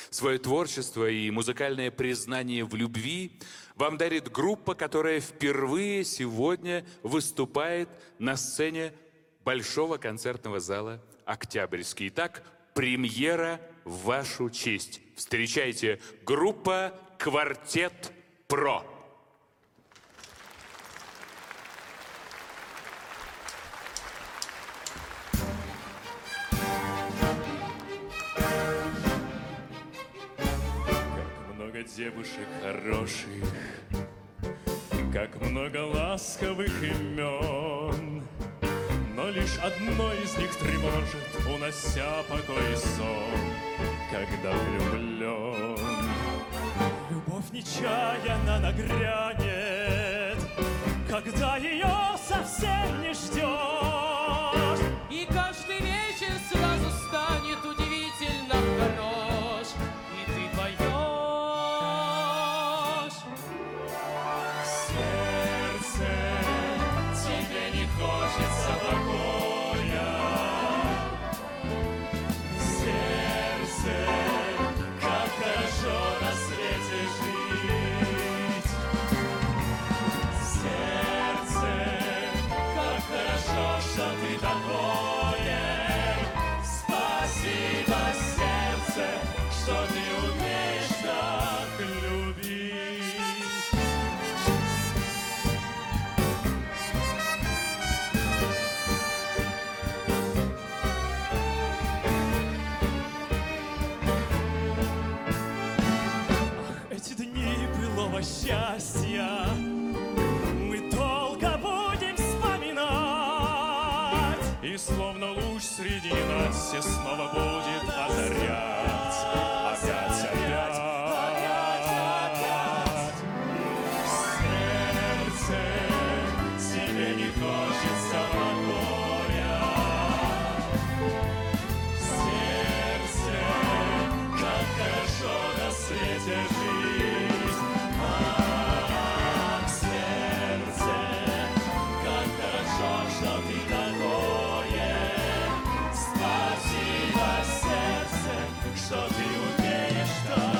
Свое творчество и музыкальное признание в любви вам дарит группа, которая впервые сегодня выступает на сцене Большого концертного зала «Октябрьский». Итак, премьера в вашу честь. Встречайте, группа «Квартет Про». Девушек хороших, как много ласковых имен, но лишь одно из них тревожит, унося покой и сон, когда влюблен. Любовь нечаянно нагрянет, когда ее совсем не ждешь, и каждый вечер сразу станет удивительно хорош, и ты поешь. Счастья мы долго будем вспоминать, и словно луч среди нас все снова будет озарять, опять. В сердце тебе не хочется покоя, в сердце как хорошо на свете жить. Что ты умеешь так?